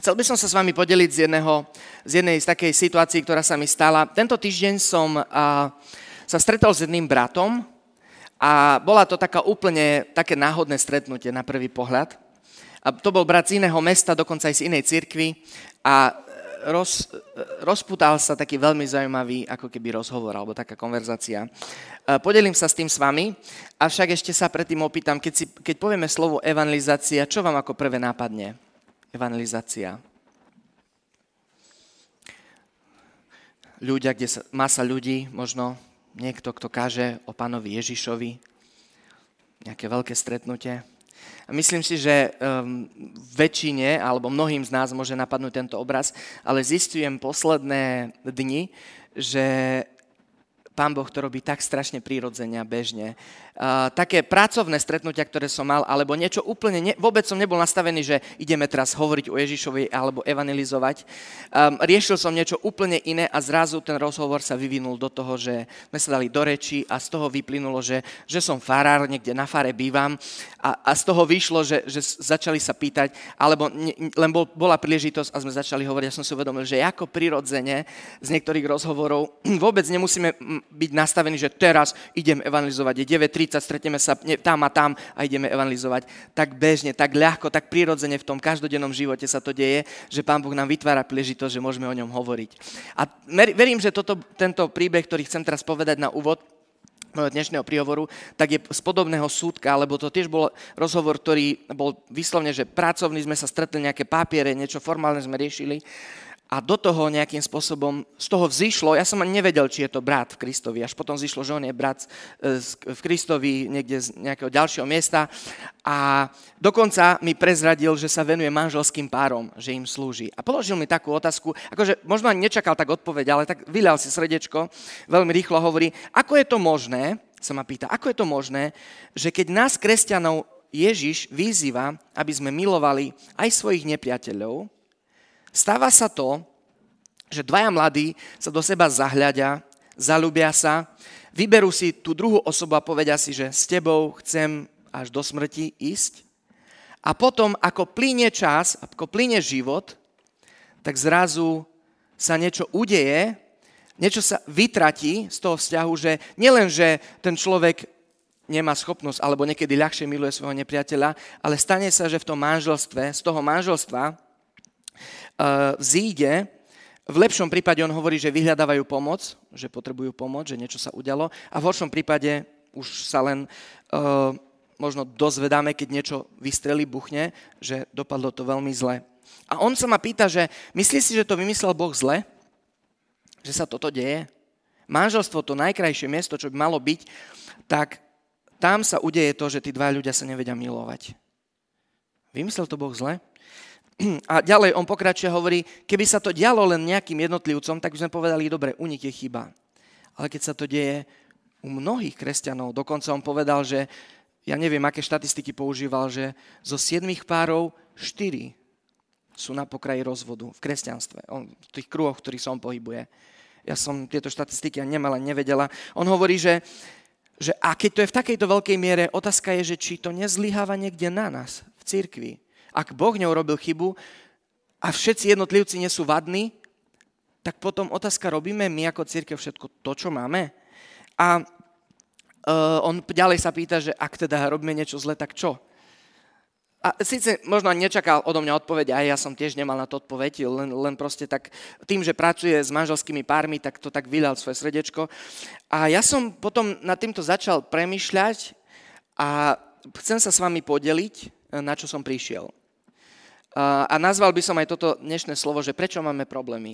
Chcel by som sa s vami podeliť z jednej z takej situácií, ktorá sa mi stala. Tento týždeň som sa stretol s jedným bratom a bola to také náhodné stretnutie na prvý pohľad. A to bol brat z iného mesta, dokonca aj z inej cirkvi a rozputal sa taký veľmi zaujímavý ako keby rozhovor alebo taká konverzácia. Podelím sa s tým s vami, avšak ešte sa predtým opýtam, keď povieme slovo evangelizácia, čo vám ako prvé nápadne? Evangelizácia. Ľudia, masa ľudí, možno niekto, kto káže o pánovi Ježišovi, nejaké veľké stretnutie. A myslím si, že väčšine, alebo mnohým z nás môže napadnúť tento obraz, ale zistujem posledné dni, že Pán Boh to robí tak strašne prirodzene a bežne. Také pracovné stretnutia, ktoré som mal, alebo niečo úplne, vôbec som nebol nastavený, že ideme teraz hovoriť o Ježišovi alebo evangelizovať. Riešil som niečo úplne iné a zrazu ten rozhovor sa vyvinul do toho, že sme sa dali do reči a z toho vyplynulo, že som farár, niekde na fare bývam a z toho vyšlo, že začali sa pýtať, alebo len bola príležitosť a sme začali hovoriť. Ja som si uvedomil, že ako prirodzene z niektorých rozhovorov vôbec nemusíme byť nastavení, že teraz idem evangelizovať, je 9:30, stretneme sa tam a tam a ideme evangelizovať. Tak bežne, tak ľahko, tak prirodzene v tom každodennom živote sa to deje, že Pán Boh nám vytvára príležitosť, že môžeme o ňom hovoriť. A verím, že tento príbeh, ktorý chcem teraz povedať na úvod môjho dnešného príhovoru, tak je z podobného súdka, lebo to tiež bol rozhovor, ktorý bol vyslovne, že pracovný, sme sa stretli, nejaké papiere, niečo formálne sme riešili. A do toho nejakým spôsobom z toho vzýšlo, ja som ani nevedel, či je to brat v Kristovi, až potom vzýšlo, že on je brat v Kristovi niekde z nejakého ďalšieho miesta a dokonca mi prezradil, že sa venuje manželským párom, že im slúži. A položil mi takú otázku, akože možno ani nečakal tak odpoveď, ale tak vylial si srdiečko, veľmi rýchlo hovorí, ako je to možné, sa ma pýta, ako je to možné, že keď nás, kresťanov, Ježiš vyzýva, aby sme milovali aj svojich nepriateľov, stáva sa to, že dvaja mladí sa do seba zahľadia, zaľúbia sa, vyberú si tú druhú osobu a povedia si, že s tebou chcem až do smrti ísť. A potom, ako plynie čas, ako plynie život, tak zrazu sa niečo udeje, niečo sa vytratí z toho vzťahu, že nielen, že ten človek nemá schopnosť, alebo niekedy ľahšie miluje svojho nepriateľa, ale stane sa, že v tom manželstve, z toho manželstva vzíde, v lepšom prípade on hovorí, že vyhľadávajú pomoc, že potrebujú pomoc, že niečo sa udialo a v horšom prípade už sa len možno dozvedáme, keď niečo vystrelí, buchne, že dopadlo to veľmi zle. A on sa ma pýta, že myslíš si, že to vymyslel Boh zle? Že sa toto deje? Manželstvo, to najkrajšie miesto, čo by malo byť, tak tam sa udeje to, že tí dva ľudia sa nevedia milovať. Vymyslel to Boh zle? A ďalej on pokračuje a hovorí, keby sa to dialo len nejakým jednotlivcom, tak by sme povedali, dobre, u nich je chyba. Ale keď sa to deje u mnohých kresťanov, dokonca on povedal, že ja neviem, aké štatistiky používal, že zo 7 párov 4 sú na pokraji rozvodu v kresťanstve, v tých kruhoch, v ktorých sa on pohybuje. Ja som tieto štatistiky nemala, nevedela. On hovorí, že a keď to je v takejto veľkej miere, otázka je, že či to nezlyháva niekde na nás, v cirkvi. Ak Boh neurobil chybu a všetci jednotlivci nie sú vadní, tak potom otázka, robíme my ako cirkev všetko to, čo máme? A on ďalej sa pýta, že ak teda robíme niečo zle, tak čo? A síce možno nečakal odo mňa odpoveď, aj ja som tiež nemal na to odpoveď, len proste tak tým, že pracuje s manželskými pármi, tak to tak vylial svoje srdiečko. A ja som potom nad týmto začal premýšľať a chcem sa s vami podeliť, na čo som prišiel. A nazval by som aj toto dnešné slovo, že prečo máme problémy.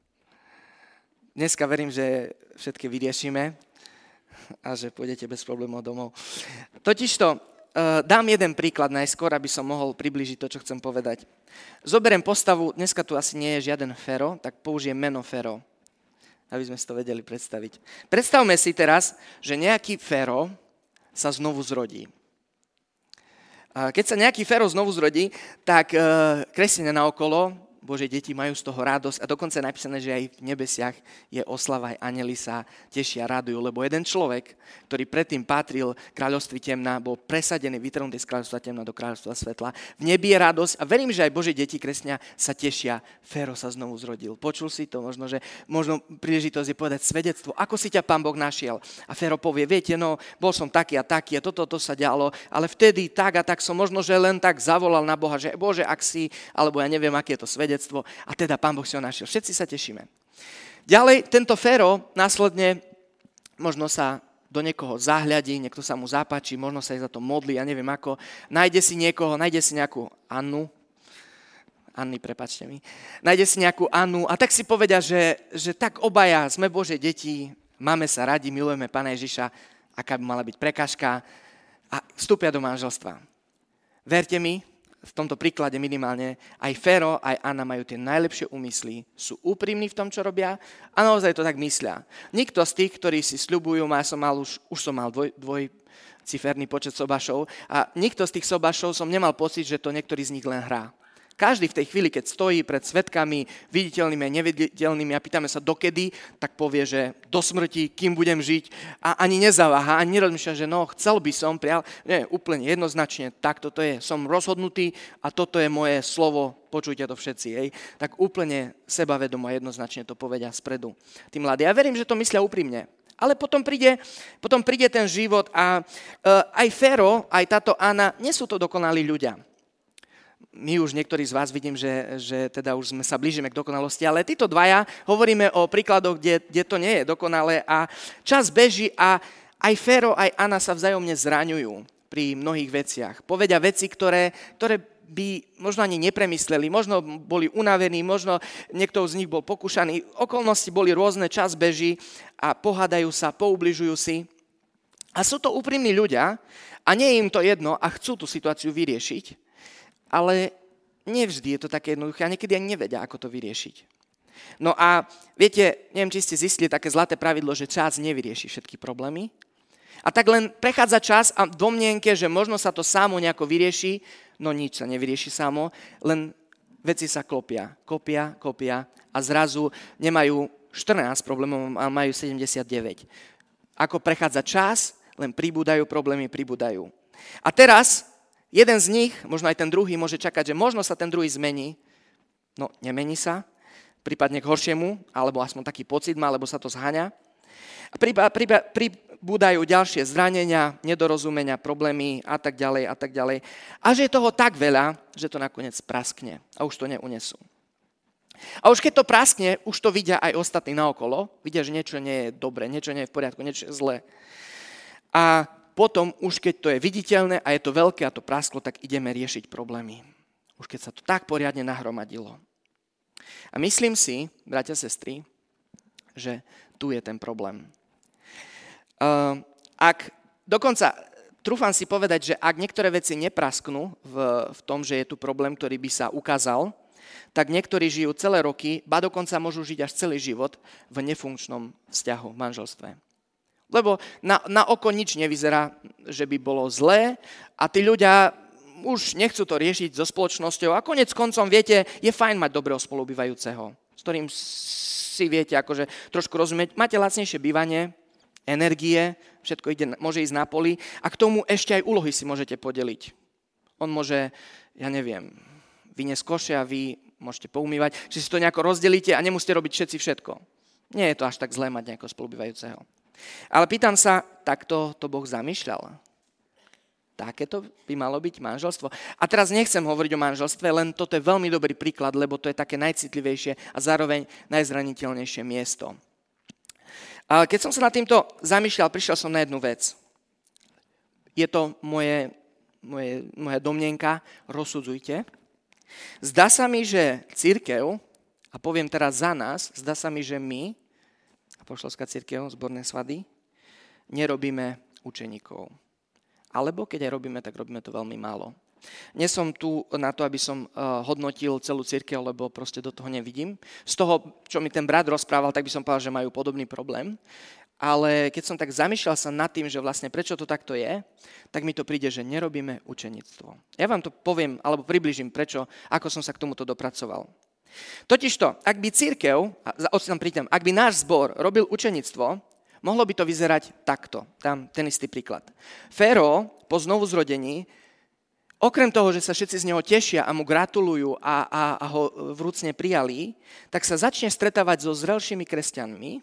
Dneska verím, že všetky vyriešime a že pôjdete bez problémov domov. Totižto dám jeden príklad najskôr, aby som mohol priblížiť to, čo chcem povedať. Zoberiem postavu, dneska tu asi nie je žiaden Fero, tak použijem meno Fero, aby sme si to vedeli predstaviť. Predstavme si teraz, že nejaký Fero sa znovu zrodí. Keď sa nejaký Fero znovu zrodí, tak kresťania naokolo Božie deti majú z toho radosť a dokonca je napísané, že aj v nebesiach je oslava, aj anjeli sa tešia, radujú, lebo jeden človek, ktorý predtým patril kráľovství temna, bol presadený, vytrhnutý z kráľovstva temna do kráľovstva svetla. V nebi je radosť a verím, že aj Božie deti, kresťania, sa tešia. Féro sa znovu zrodil. Počul si to? Možno príležitosť je povedať svedectvo. Ako si ťa Pán Boh našiel? A Féro povie, viete, bol som taký a taký a toto sa dialo, ale vtedy tak a tak som možno, že len tak zavolal na Boha, že Bože, ak si, alebo ja neviem, aké je to svedectvo. A teda Pán Boh si ho našiel. Všetci sa tešíme. Ďalej, tento Féro následne možno sa do niekoho zahľadí, niekto sa mu zapáči, možno sa aj za to modlí, ja neviem ako. Nájde si nejakú nájde si nejakú Annu a tak si povedia, že tak obaja sme Božie deti, máme sa radi, milujeme Pána Ježiša, aká by mala byť prekážka a vstúpia do manželstva. Verte mi, v tomto príklade minimálne, aj Féro, aj Anna majú tie najlepšie úmysly, sú úprimní v tom, čo robia a naozaj to tak myslia. Nikto z tých, ktorí si sľubujú, už som mal dvojciferný počet sobašov a nikto z tých sobašov som nemal pocit, že to niektorý z nich len hrá. Každý v tej chvíli, keď stojí pred svedkami, viditeľnými a neviditeľnými a pýtame sa dokedy, tak povie, že do smrti, kým budem žiť a ani nezaváha, ani nerozmýšľa, že chcel by som, nie, úplne jednoznačne, tak toto je, som rozhodnutý a toto je moje slovo, počujte to všetci, tak úplne sebavedomo a jednoznačne to povedia spredu tí mladí. Ja verím, že to myslia úprimne. Ale potom príde ten život a aj Féro, aj táto Anna, nie sú to dokonalí ľudia. My už niektorí z vás vidím, že teda už sa blížime k dokonalosti, ale títo dvaja hovoríme o príkladoch, kde to nie je dokonalé a čas beží a aj Féro, aj Anna sa vzájomne zraňujú pri mnohých veciach. Povedia veci, ktoré by možno ani nepremysleli, možno boli unavení, možno niekto z nich bol pokúšaný, okolnosti boli rôzne, čas beží a pohádajú sa, poubližujú si. A sú to úprimní ľudia a nie je im to jedno a chcú tú situáciu vyriešiť. Ale nevždy je to také jednoduché a niekedy ani nevedia, ako to vyriešiť. No a viete, neviem, či ste zistili také zlaté pravidlo, že čas nevyrieši všetky problémy. A tak len prechádza čas a v domnienke, že možno sa to samo nejako vyrieši, no nič sa nevyrieši samo, len veci sa kopia a zrazu nemajú 14 problémov, ale majú 79. Ako prechádza čas, len pribúdajú problémy. A teraz jeden z nich, možno aj ten druhý, môže čakať, že možno sa ten druhý zmení. No, nemení sa, prípadne k horšiemu, alebo aspoň taký pocit má, alebo sa to zháňa. A pribúdajú ďalšie zranenia, nedorozumenia, problémy a tak ďalej. A že je toho tak veľa, že to nakoniec praskne a už to neunesú. A už keď to praskne, už to vidia aj ostatní naokolo. Vidia, že niečo nie je dobre, niečo nie je v poriadku, niečo je zlé. A potom už keď to je viditeľné a je to veľké a to prasklo, tak ideme riešiť problémy. Už keď sa to tak poriadne nahromadilo. A myslím si, bratia a sestry, že tu je ten problém. Trúfam si povedať, že ak niektoré veci neprasknú v tom, že je tu problém, ktorý by sa ukázal, tak niektorí žijú celé roky, ba dokonca môžu žiť až celý život v nefunkčnom vzťahu, v manželstve. Lebo na oko nič nevyzerá, že by bolo zlé a tí ľudia už nechcú to riešiť so spoločnosťou a konec koncom, viete, je fajn mať dobrého spolubývajúceho, s ktorým si viete akože trošku rozumieť. Máte lacnejšie bývanie, energie, všetko môže ísť na poli a k tomu ešte aj úlohy si môžete podeliť. On môže, vyniesť koše a vy môžete poumývať, že si to nejako rozdelíte a nemusíte robiť všetci všetko. Nie je to až tak zlé mať nejakého spolubývajúceho. Ale pýtam sa, takto to Boh zamýšľal. Takéto by malo byť manželstvo. A teraz nechcem hovoriť o manželstve, len toto je veľmi dobrý príklad, lebo to je také najcitlivejšie a zároveň najzraniteľnejšie miesto. Ale keď som sa nad týmto zamýšľal, prišiel som na jednu vec. Je to moja domnienka, rozsudzujte. Zdá sa mi, že cirkev, a poviem teraz za nás, zdá sa mi, že my, Apoštolská cirkev, zborné svady, nerobíme učeníkov. Alebo keď aj robíme, tak robíme to veľmi málo. Nie som tu na to, aby som hodnotil celú cirkev, lebo proste do toho nevidím. Z toho, čo mi ten brat rozprával, tak by som povedal, že majú podobný problém. Ale keď som tak zamýšľal sa nad tým, že vlastne prečo to takto je, tak mi to príde, že nerobíme učeníctvo. Ja vám to poviem, alebo približím, prečo, ako som sa k tomuto dopracoval. Totižto, ak by cirkev, ak by náš zbor robil učeníctvo, mohlo by to vyzerať takto. Tam ten istý príklad. Féró po znovuzrodení, okrem toho, že sa všetci z neho tešia a mu gratulujú a ho vrúcne prijali, tak sa začne stretávať so zrelšími kresťanmi,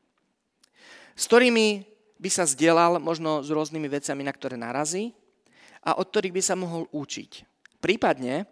s ktorými by sa zdieľal možno s rôznymi vecami, na ktoré narazí a od ktorých by sa mohol učiť. Prípadne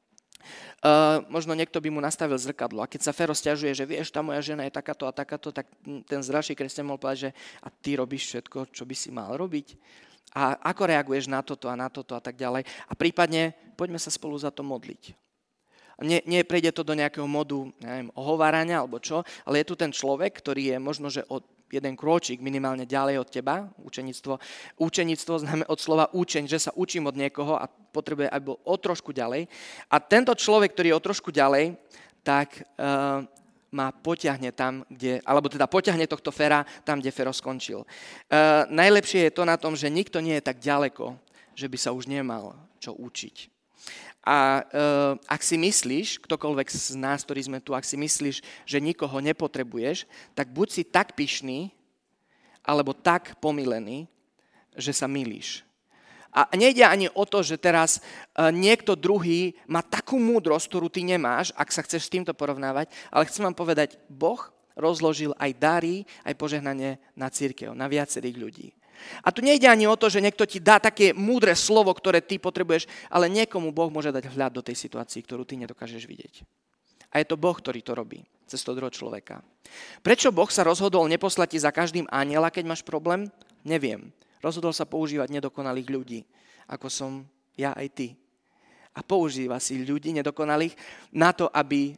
možno niekto by mu nastavil zrkadlo a keď sa Fero sťažuje, že vieš, tá moja žena je takáto a takáto, tak ten zrelší kresťan mohol povedať, že a ty robíš všetko, čo by si mal robiť a ako reaguješ na toto a tak ďalej a prípadne poďme sa spolu za to modliť. Nie prejde to do nejakého modu, neviem, ohovárania alebo čo, ale je tu ten človek, ktorý je možno, že od jeden krôčik minimálne ďalej od teba, učeníctvo znamená od slova učeň, že sa učím od niekoho a potrebuje, aby bol o trošku ďalej. A tento človek, ktorý je o trošku ďalej, tak ma poťahne tam, poťahne tohto Fera tam, kde Fero skončil. Najlepšie je to na tom, že nikto nie je tak ďaleko, že by sa už nemal čo učiť. A ak si myslíš, ktokoľvek z nás, ktorí sme tu, ak si myslíš, že nikoho nepotrebuješ, tak buď si tak pyšný, alebo tak pomilený, že sa mýliš. A nejde ani o to, že teraz niekto druhý má takú múdrosť, ktorú ty nemáš, ak sa chceš s týmto porovnávať, ale chcem vám povedať, Boh rozložil aj dary, aj požehnanie na cirkev, na viacerých ľudí. A tu nejde ani o to, že niekto ti dá také múdre slovo, ktoré ty potrebuješ, ale niekomu Boh môže dať vhľad do tej situácii, ktorú ty nedokážeš vidieť. A je to Boh, ktorý to robí cez toho druhého človeka. Prečo Boh sa rozhodol neposlať ti za každým anjela, keď máš problém? Neviem. Rozhodol sa používať nedokonalých ľudí, ako som ja aj ty. A používa si ľudí nedokonalých na to, aby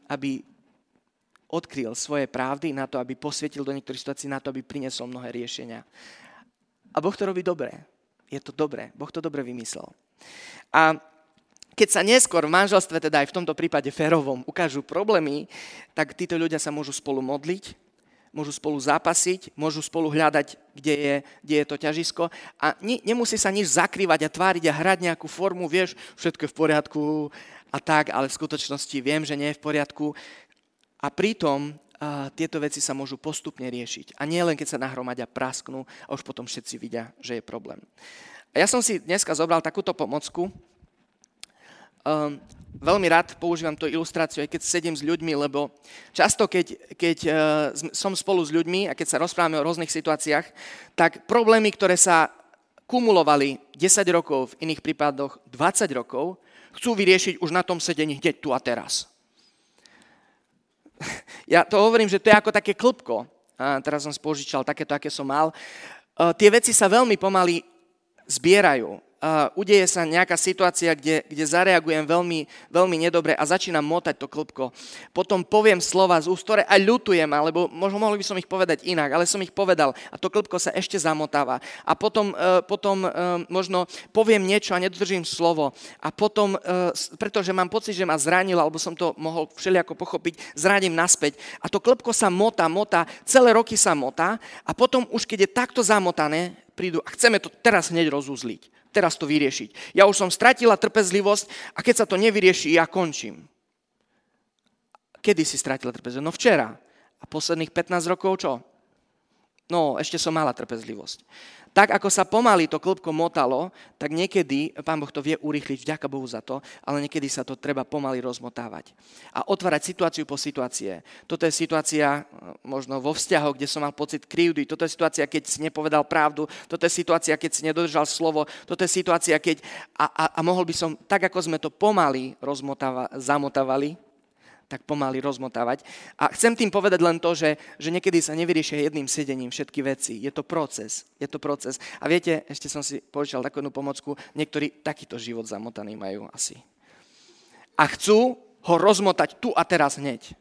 odkryl svoje pravdy, na to, aby posvietil do niektorých situácií, na to, aby priniesol mnohé riešenia. A Boh to robí dobre. Je to dobré. Boh to dobre vymyslel. A keď sa neskôr v manželstve, teda aj v tomto prípade Férovom, ukážu problémy, tak títo ľudia sa môžu spolu modliť, môžu spolu zápasiť, môžu spolu hľadať, kde je to ťažisko a nemusí sa nič zakrývať a tváriť a hrať nejakú formu, vieš, všetko je v poriadku a tak, ale v skutočnosti viem, že nie je v poriadku. A pritom tieto veci sa môžu postupne riešiť. A nie len, keď sa nahromadia, prasknú a už potom všetci vidia, že je problém. A ja som si dneska zobral takúto pomocku. Veľmi rád používam tú ilustráciu, aj keď sedím s ľuďmi, lebo často, keď som spolu s ľuďmi a keď sa rozprávame o rôznych situáciách, tak problémy, ktoré sa kumulovali 10 rokov, v iných prípadoch 20 rokov, chcú vyriešiť už na tom sedení hneď tu a teraz. Ja to hovorím, že to je ako také klbko. Teraz som spožičal takéto, aké som mal. Tie veci sa veľmi pomaly zbierajú. Udeje sa nejaká situácia, kde zareagujem veľmi, veľmi nedobre a začínam motať to klbko. Potom poviem slova z úst, ktoré aj ľutujem, alebo možno mohli by som ich povedať inak, ale som ich povedal a to klbko sa ešte zamotáva. A potom možno poviem niečo a nedodržím slovo. A potom, pretože mám pocit, že ma zranil, alebo som to mohol všelijako pochopiť, zraním naspäť. A to klbko sa motá, celé roky sa motá a potom už keď je takto zamotané, prídu a chceme to teraz hneď rozuzliť. Teraz to vyriešiť. Ja už som stratila trpezlivosť a keď sa to nevyrieši, ja končím. Kedy si stratila trpezlivosť? No včera. A posledných 15 rokov čo? No, ešte som mala trpezlivosť. Tak, ako sa pomaly to klbko motalo, tak niekedy, Pán Boh to vie urýchliť, vďaka Bohu za to, ale niekedy sa to treba pomaly rozmotávať. A otvárať situáciu po situácie. Toto je situácia možno vo vzťahoch, kde som mal pocit krivdy. Toto je situácia, keď si nepovedal pravdu. Toto je situácia, keď si nedodržal slovo. Toto je situácia, keď... A mohol by som, tak ako sme to pomaly zamotávali, tak pomaly rozmotávať. A chcem tým povedať len to, že niekedy sa nevyriešia jedným sedením všetky veci. Je to proces. A viete, ešte som si požičal takú jednu pomocku, niektorí takýto život zamotaný majú asi. A chcú ho rozmotať tu a teraz hneď.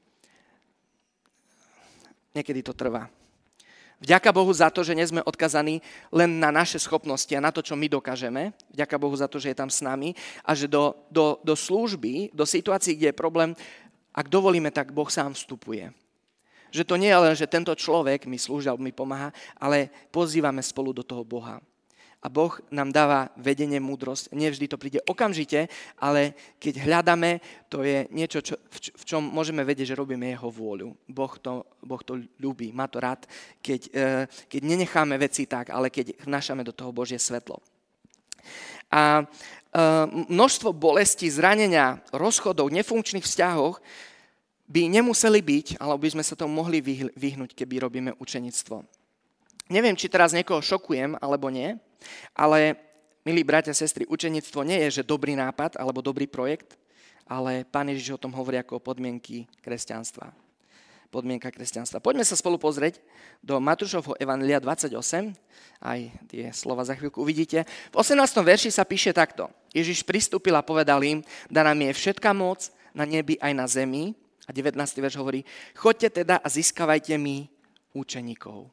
Niekedy to trvá. Vďaka Bohu za to, že nie sme odkazaní len na naše schopnosti a na to, čo my dokážeme. Vďaka Bohu za to, že je tam s nami a že do služby, do situácií, kde je problém, ak dovolíme, tak Boh sám vstupuje. Že to nie je len, že tento človek mi slúži alebo mi pomáha, ale pozývame spolu do toho Boha. A Boh nám dáva vedenie, múdrosť. Nevždy to príde okamžite, ale keď hľadáme, to je niečo, v čom môžeme vedieť, že robíme jeho vôľu. Boh to ľúbi, má to rád, keď nenecháme veci tak, ale keď vnášame do toho Božie svetlo. A množstvo bolesti, zranenia, rozchodov, nefunkčných vzťahov by nemuseli byť, alebo by sme sa tomu mohli vyhnúť, keby robíme učenictvo. Neviem, či teraz niekoho šokujem, alebo nie, ale, milí bratia a sestry, učenictvo nie je, že dobrý nápad alebo dobrý projekt, ale Pán Ježiš o tom hovorí ako o podmienky kresťanstva. Podmienka kresťanstva. Poďme sa spolu pozrieť do Matúšovho Evanjelia 28, aj tie slova za chvíľku uvidíte. V 18. verši sa píše takto. Ježiš pristúpil a povedal im, daná mi je všetká moc na nebi aj na zemi. A 19. verš hovorí, choďte teda a získavajte mi učeníkov.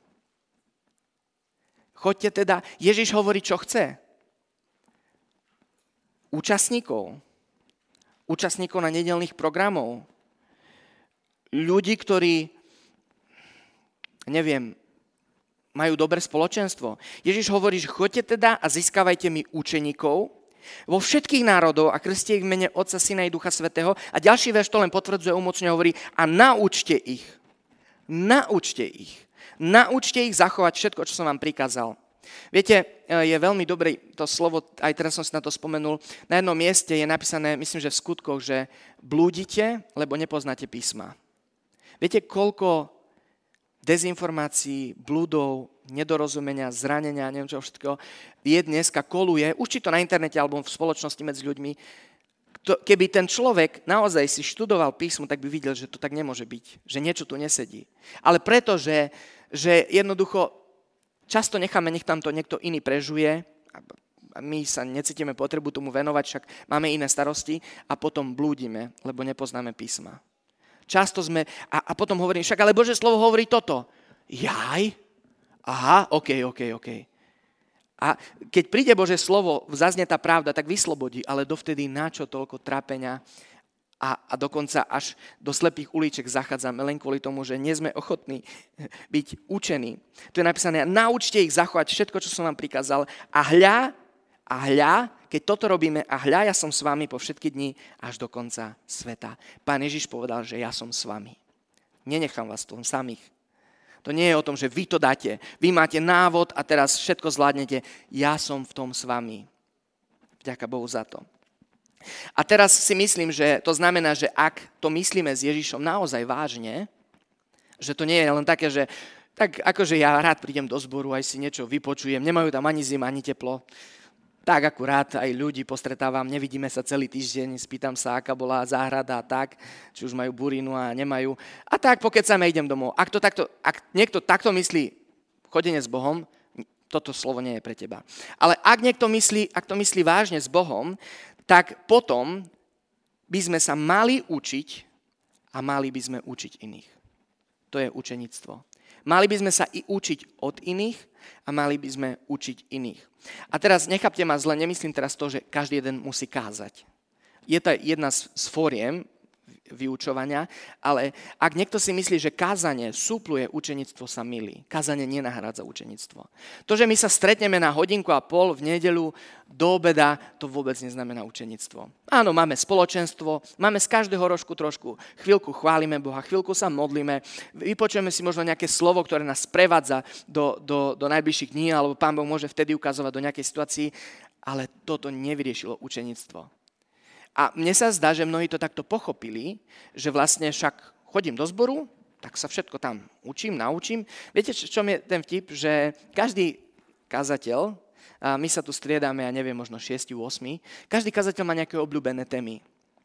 Choďte teda, Ježiš hovorí, čo chce. Účastníkov na nedeľných programov. Ľudí, ktorí, majú dobré spoločenstvo. Ježiš hovorí, že choďte teda a získavajte mi učeníkov vo všetkých národov a krste ich v mene Otca, Syna i Ducha Svätého. A ďalší verš to len potvrdzuje, umocňuje, hovorí a naučte ich. Naučte ich zachovať všetko, čo som vám prikázal. Viete, je veľmi dobré to slovo, aj teraz som si na to spomenul, na jednom mieste je napísané, myslím, že v skutkoch, že blúdite, lebo nepoznáte písma. Viete, koľko dezinformácií, blúdov, nedorozumenia, zranenia, neviem čo všetko, je dneska, koluje, už či to na internete alebo v spoločnosti medzi ľuďmi. Keby ten človek naozaj si študoval písmo, tak by videl, že to tak nemôže byť, že niečo tu nesedí. Ale preto, že jednoducho často necháme, nech tam to niekto iný prežuje, a my sa necítime potrebu tomu venovať, však máme iné starosti a potom blúdime, lebo nepoznáme písma. Často sme, a potom hovorím, však ale Božie slovo hovorí toto. Jaj? Aha, OK. A keď príde Božie slovo, zaznie tá pravda, tak vyslobodí, ale dovtedy na čo toľko trápenia a dokonca až do slepých uliček zachádzame len kvôli tomu, že nie sme ochotní byť učení. Tu je napísané, naučte ich zachovať všetko, čo som vám prikázal a hľa, keď toto robíme a hľa, ja som s vami po všetky dni až do konca sveta. Pán Ježiš povedal, že ja som s vami. Nenechám vás tu samých. To nie je o tom, že vy to dáte. Vy máte návod a teraz všetko zvládnete. Ja som v tom s vami. Vďaka Bohu za to. A teraz si myslím, že to znamená, že ak to myslíme s Ježišom naozaj vážne, že to nie je len také, že tak akože ja rád prídem do zboru, aj si niečo vypočujem, nemajú tam ani zima, ani teplo. Tak akurát aj ľudí postretávam, nevidíme sa celý týždeň, spýtam sa, aká bola záhrada a tak, či už majú burinu a nemajú. A tak pokecame, idem domov. Ak niekto takto myslí chodenie s Bohom, toto slovo nie je pre teba. Ale ak to myslí vážne s Bohom, tak potom by sme sa mali učiť a mali by sme učiť iných. To je učenictvo. Mali by sme sa i učiť od iných a mali by sme učiť iných. A teraz nechápte ma zle, nemyslím teraz to, že každý jeden musí kázať. Je to jedna z fóriem vyučovania, ale ak niekto si myslí, že kázanie súpluje učenictvo, sa mýli. Kázanie nenahrádza učenictvo. To, že my sa stretneme na hodinku a pol v nedeľu do obeda, to vôbec neznamená učenictvo. Áno, máme spoločenstvo, máme z každého rožku trošku. Chvíľku chválime Boha, chvíľku sa modlíme, vypočujeme si možno nejaké slovo, ktoré nás prevádza do najbližších dní, alebo Pán Boh môže vtedy ukazovať do nejakej situácii, ale toto nevyriešilo učenictvo. A mne sa zdá, že mnohí to takto pochopili, že vlastne však chodím do zboru, tak sa všetko tam naučím. Viete, čo je ten vtip, že každý kazateľ, a my sa tu striedame, ja neviem, možno 6, 8, každý kazateľ má nejaké obľúbené témy.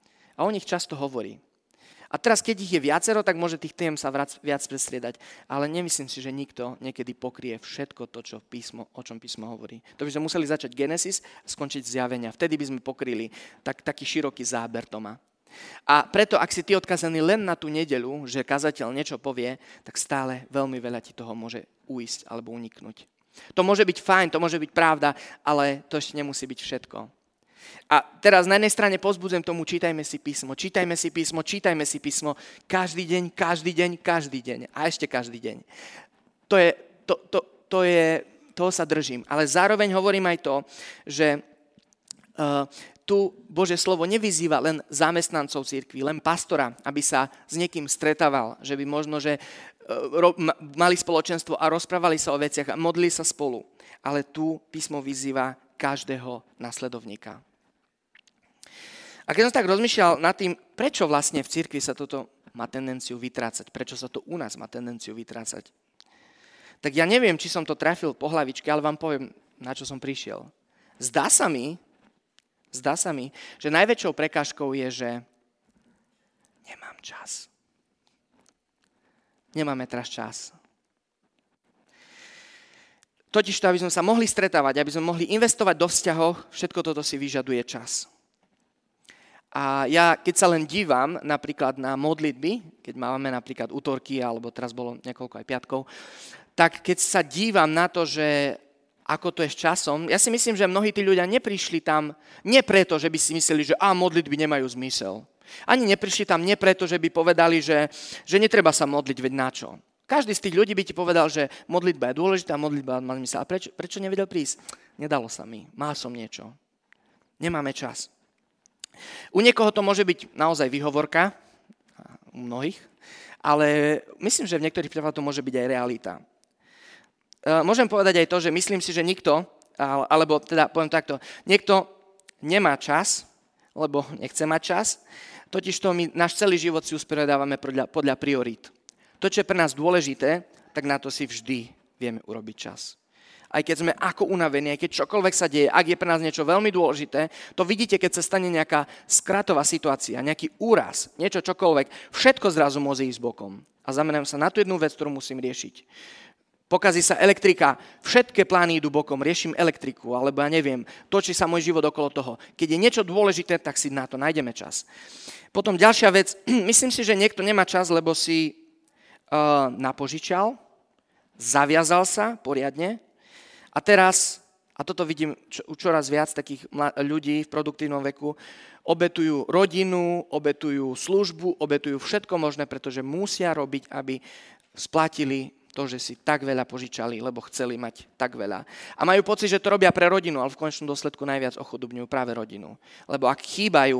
A o nich často hovorí. A teraz, keď ich je viacero, tak môže tých tém sa viac prestriedať. Ale nemyslím si, že nikto niekedy pokrie všetko to, o čom písmo hovorí. To by sme museli začať Genesis a skončiť zjavenia. Vtedy by sme pokryli taký široký záber to má. A preto, ak si ty odkazaný len na tú nedeľu, že kazateľ niečo povie, tak stále veľmi veľa ti toho môže uísť alebo uniknúť. To môže byť fajn, to môže byť pravda, ale to ešte nemusí byť všetko. A teraz na jednej strane povzbudzujem tomu, čítajme si písmo. Každý deň. A ešte každý deň. To toho sa držím. Ale zároveň hovorím aj to, že tu Božie slovo nevyzýva len zamestnancov cirkvi, len pastora, aby sa s niekým stretával, že by možno, že mali spoločenstvo a rozprávali sa o veciach a modlili sa spolu. Ale tu písmo vyzýva každého nasledovníka. A keď som tak rozmýšľal nad tým, prečo vlastne v cirkvi sa toto má tendenciu vytrácať, prečo sa to u nás má tendenciu vytrácať, tak ja neviem, či som to trafil po hlavičke, ale vám poviem, na čo som prišiel. Zdá sa mi, že najväčšou prekážkou je, že nemám čas. Nemáme teraz čas. Totižto, aby sme sa mohli stretávať, aby sme mohli investovať do vzťahov, všetko toto si vyžaduje čas. A ja, keď sa len dívam napríklad na modlitby, keď máme napríklad útorky, alebo teraz bolo niekoľko aj piatkov, tak keď sa dívam na to, že ako to je s časom, ja si myslím, že mnohí tí ľudia neprišli tam nie preto, že by si mysleli, že modlitby nemajú zmysel. Ani neprišli tam nie preto, že by povedali, že netreba sa modliť, veď na čo. Každý z tých ľudí by ti povedal, že modlitba je dôležitá, modlitba má zmysel. A prečo nevedel prísť? Nedalo sa mi, mal som niečo. Nemáme čas. U niekoho to môže byť naozaj výhovorka, u mnohých, ale myslím, že v niektorých prípadoch to môže byť aj realita. Môžem povedať aj to, že myslím si, že nikto, alebo teda poviem takto, niekto nemá čas, lebo nechce mať čas, totižto my náš celý život si usporiadávame podľa priorít. To, čo je pre nás dôležité, tak na to si vždy vieme urobiť čas. Aj keď sme ako unavení, aj keď čokoľvek sa deje, ak je pre nás niečo veľmi dôležité, to vidíte, keď sa stane nejaká skratová situácia, nejaký úraz, niečo čokoľvek, všetko zrazu môže ísť bokom. A zameriam sa na tú jednu vec, ktorú musím riešiť. Pokazí sa elektrika, všetky plány idú bokom, riešim elektriku, alebo ja neviem, točí sa môj život okolo toho. Keď je niečo dôležité, tak si na to nájdeme čas. Potom ďalšia vec, myslím si, že niekto nemá čas, lebo si napožičal, zaviazal sa poriadne a teraz, a toto vidím čoraz viac takých ľudí v produktívnom veku, obetujú rodinu, obetujú službu, obetujú všetko možné, pretože musia robiť, aby splatili to, že si tak veľa požičali, lebo chceli mať tak veľa. A majú pocit, že to robia pre rodinu, ale v konečnom dôsledku najviac ochudobňujú práve rodinu. Lebo ak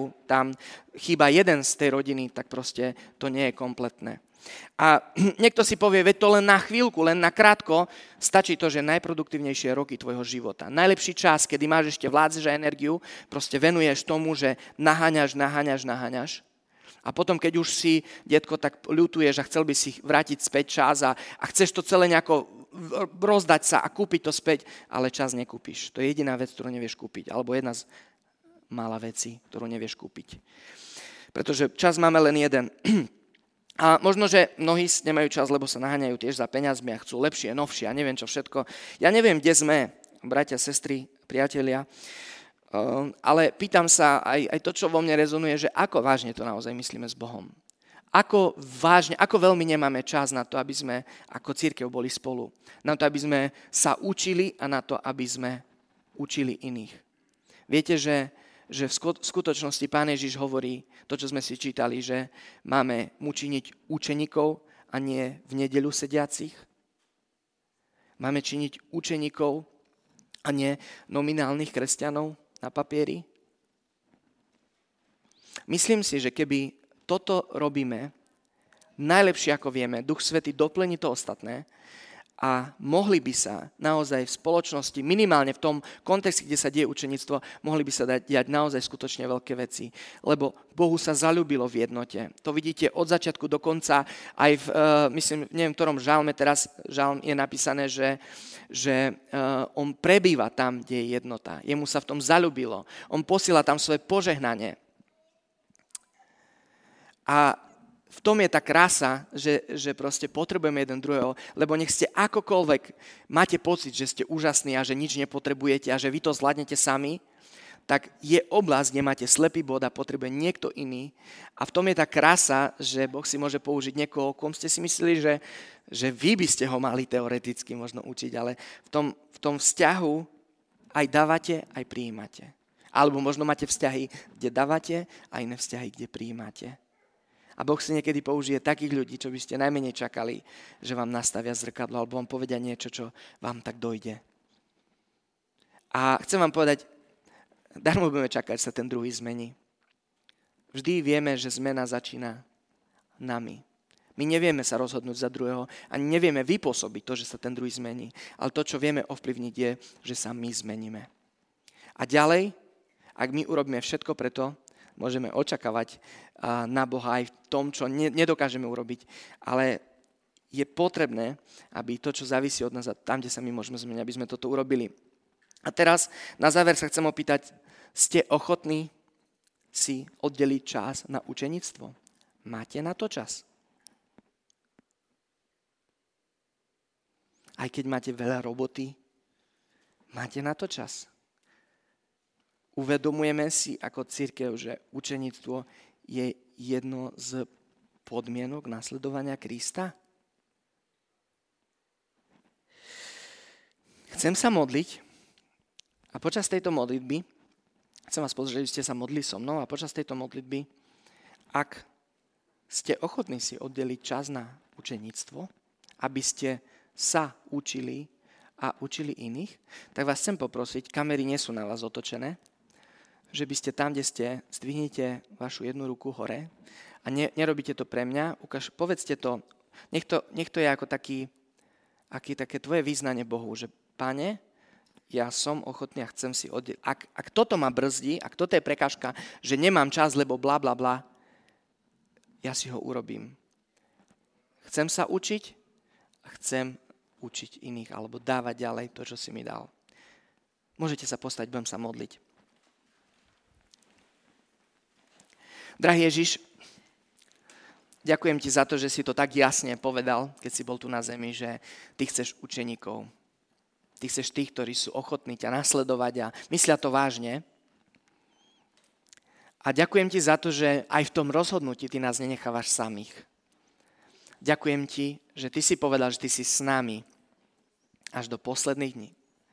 chýba jeden z tej rodiny, tak proste to nie je kompletné. A niekto si povie, veď to len na chvíľku, len na krátko, stačí to, že najproduktívnejšie roky tvojho života. Najlepší čas, kedy máš ešte vládzeš a energiu, proste venuješ tomu, že naháňaš. A potom, keď už si, detko, tak ľutuješ a chcel by si vrátiť späť čas a chceš to celé nejako rozdať sa a kúpiť to späť, ale čas nekúpiš. To je jediná vec, ktorú nevieš kúpiť. Alebo jedna z mála vecí, ktorú nevieš kúpiť. Pretože čas máme len jeden. A možno, že mnohí nemajú čas, lebo sa naháňajú tiež za peniazmi a chcú lepšie, novšie a neviem čo všetko. Ja neviem, kde sme, bratia, sestry, priatelia, ale pýtam sa aj to, čo vo mne rezonuje, že ako vážne to naozaj myslíme s Bohom. Ako veľmi nemáme čas na to, aby sme ako cirkev boli spolu. Na to, aby sme sa učili a na to, aby sme učili iných. Viete, že v skutočnosti Pán Ježiš hovorí to, čo sme si čítali, že máme mu činiť učeníkov a nie v nedeľu sediacich. Máme činiť učeníkov a nie nominálnych kresťanov na papieri. Myslím si, že keby toto robíme najlepšie, ako vieme, Duch Svätý doplní to ostatné a mohli by sa naozaj v spoločnosti, minimálne v tom kontexte, kde sa deje učeníctvo, mohli by sa diať naozaj skutočne veľké veci. Lebo Bohu sa zaľúbilo v jednote. To vidíte od začiatku do konca. Aj v, myslím, neviem, v ktorom žalme teraz žalm je napísané, že on prebýva tam, kde je jednota. Jemu sa v tom zaľúbilo. On posiela tam svoje požehnanie. A v tom je tá krása, že proste potrebujeme jeden druhého, lebo nech ste akokoľvek máte pocit, že ste úžasní a že nič nepotrebujete a že vy to zvládnete sami, tak je oblasť, kde máte slepý bod a potrebuje niekto iný. A v tom je tá krása, že Boh si môže použiť niekoho, kom ste si mysleli, že vy by ste ho mali teoreticky možno učiť, ale v tom vzťahu aj dávate, aj prijímate. Alebo možno máte vzťahy, kde dávate a iné vzťahy, kde prijímate. A Boh si niekedy použije takých ľudí, čo by ste najmenej čakali, že vám nastavia zrkadlo alebo vám povedia niečo, čo vám tak dojde. A chcem vám povedať, darmo budeme čakať, sa ten druhý zmení. Vždy vieme, že zmena začína nami. My nevieme sa rozhodnúť za druhého, ani nevieme vypôsobiť to, že sa ten druhý zmení. Ale to, čo vieme ovplyvniť, je, že sa my zmeníme. A ďalej, ak my urobíme všetko preto, môžeme očakávať na Boha aj v tom, čo nedokážeme urobiť. Ale je potrebné, aby to, čo závisí od nás a tam, kde sa my môžeme zmeniť, aby sme toto urobili. A teraz na záver sa chcem opýtať, ste ochotní si oddeliť čas na učeníctvo? Máte na to čas? Aj keď máte veľa roboty, máte na to čas? Uvedomujeme si ako cirkev, že učeníctvo je jedno z podmienok nasledovania Krista? Chcem sa modliť a počas tejto modlitby, chcem vás pozrieť, že ste sa modlili so mnou a počas tejto modlitby, ak ste ochotní si oddeliť čas na učeníctvo, aby ste sa učili a učili iných, tak vás chcem poprosiť, kamery nie sú na vás otočené, že by ste tam, kde ste, zdvihnite vašu jednu ruku hore a nerobíte to pre mňa, povedzte to, nech to je ako také tvoje význanie Bohu, že Pane, ja som ochotný a chcem si oddeliť. Ak toto ma brzdí, ak toto je prekážka, že nemám čas, lebo bla bla bla, ja si ho urobím. Chcem sa učiť a chcem učiť iných alebo dávať ďalej to, čo si mi dal. Môžete sa postaviť, budem sa modliť. Drahý Ježiš, ďakujem ti za to, že si to tak jasne povedal, keď si bol tu na zemi, že ty chceš učeníkov. Ty chceš tých, ktorí sú ochotní ťa nasledovať a myslia to vážne. A ďakujem ti za to, že aj v tom rozhodnutí ty nás nenechávaš samých. Ďakujem ti, že ty si povedal, že ty si s nami až do posledných dní.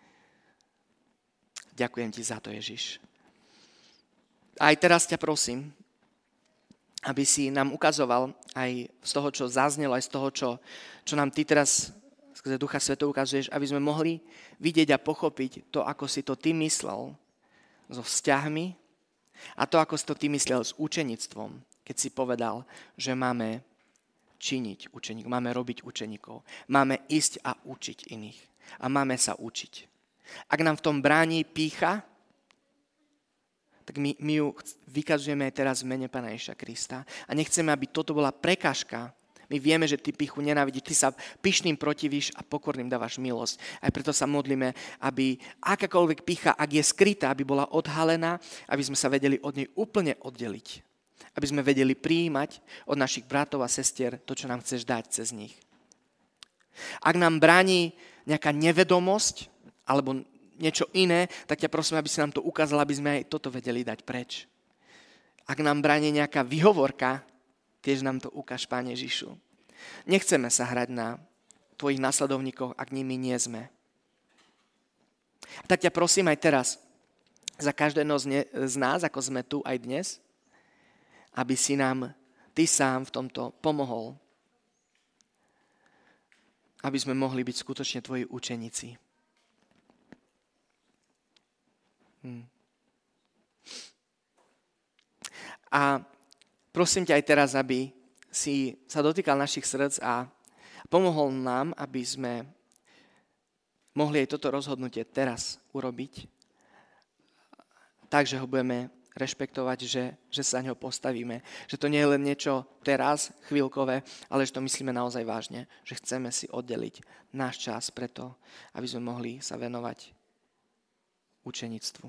Ďakujem ti za to, Ježiš. Aj teraz ťa prosím, aby si nám ukazoval aj z toho, čo zaznelo, aj z toho, čo nám ty teraz skrze Ducha Svätého ukazuješ, aby sme mohli vidieť a pochopiť to, ako si to ty myslel so vzťahmi a to, ako si to ty myslel s učeníctvom, keď si povedal, že máme činiť učeníkov, máme robiť učeníkov, máme ísť a učiť iných a máme sa učiť. Ak nám v tom bráni pýcha, tak my ju vykazujeme aj teraz v mene Pána Ježiša Krista a nechceme, aby toto bola prekážka. My vieme, že ty pýchu nenávidíš, ty sa pyšným protivíš a pokorným dávaš milosť. Aj preto sa modlíme, aby akákoľvek pýcha, ak je skrytá, aby bola odhalená, aby sme sa vedeli od nej úplne oddeliť. Aby sme vedeli prijímať od našich bratov a sestier to, čo nám chceš dať cez nich. Ak nám bráni nejaká nevedomosť alebo niečo iné, tak ťa prosím, aby si nám to ukázal, aby sme aj toto vedeli dať preč. Ak nám bráni nejaká výhovorka, tiež nám to ukáž, Pane Ježišu. Nechceme sa hrať na tvojich nasledovníkoch, ak nimi nie sme. Tak ťa prosím aj teraz, za každého z nás, ako sme tu aj dnes, aby si nám ty sám v tomto pomohol. Aby sme mohli byť skutočne tvoji učeníci. A prosím ťa aj teraz, aby si sa dotýkal našich srdc a pomohol nám, aby sme mohli aj toto rozhodnutie teraz urobiť, takže ho budeme rešpektovať, že sa na ňo postavíme. Že to nie je len niečo teraz, chvíľkové, ale že to myslíme naozaj vážne. Že chceme si oddeliť náš čas preto, aby sme mohli sa venovať učeníctvu.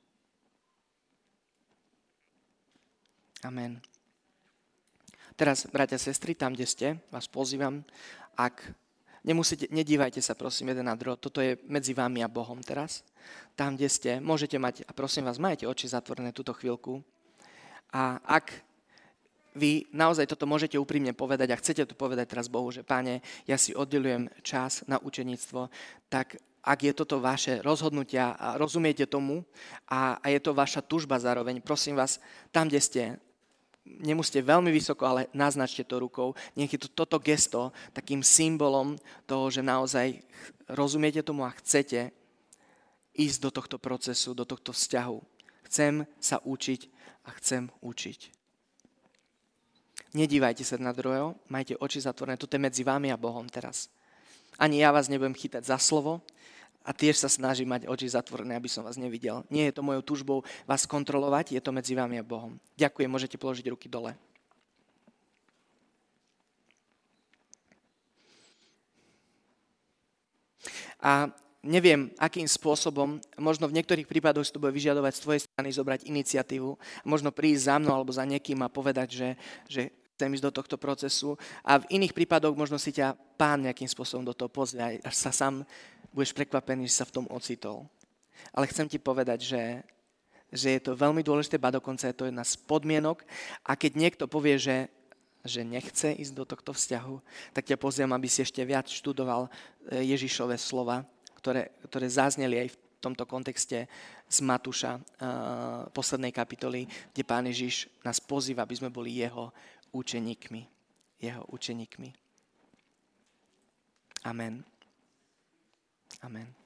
Amen. Teraz, bratia, sestry, tam, kde ste, vás pozývam, ak nedívajte sa, prosím, jeden na druhého, toto je medzi vami a Bohom teraz. Tam, kde ste, môžete mať, a prosím vás, majte oči zatvorené túto chvíľku. A ak vy naozaj toto môžete úprimne povedať a chcete to povedať teraz Bohu, že Páne, ja si oddelujem čas na učeníctvo, tak ak je toto vaše rozhodnutia a rozumiete tomu a je to vaša túžba zároveň, prosím vás, tam, kde ste, nemusíte veľmi vysoko, ale naznačte to rukou. Nech je toto gesto takým symbolom toho, že naozaj rozumiete tomu a chcete ísť do tohto procesu, do tohto vzťahu. Chcem sa učiť a chcem učiť. Nedívajte sa na druhého, majte oči zatvorené. Toto je medzi vami a Bohom teraz. Ani ja vás nebudem chytať za slovo a tiež sa snažím mať oči zatvorené, aby som vás nevidel. Nie je to mojou túžbou vás kontrolovať, je to medzi vami a Bohom. Ďakujem, môžete položiť ruky dole. A neviem, akým spôsobom, možno v niektorých prípadoch si to bude vyžadovať z tvojej strany zobrať iniciatívu, možno prísť za mnou alebo za niekým a povedať, že chcem ísť do tohto procesu. A v iných prípadoch možno si ťa Pán nejakým spôsobom do toho pozve, až sa sám budeš prekvapený, že sa v tom ocitol. Ale chcem ti povedať, že je to veľmi dôležité, ba dokonca je to jedna z podmienok. A keď niekto povie, že nechce ísť do tohto vzťahu, tak ťa pozvem, aby si ešte viac študoval Ježišove slova, ktoré zazneli aj v tomto kontexte z Matúša, poslednej kapitoly, kde Pán Ježiš nás pozýva, aby sme boli jeho učeníkmi. Jeho učeníkmi. Amen. Amen.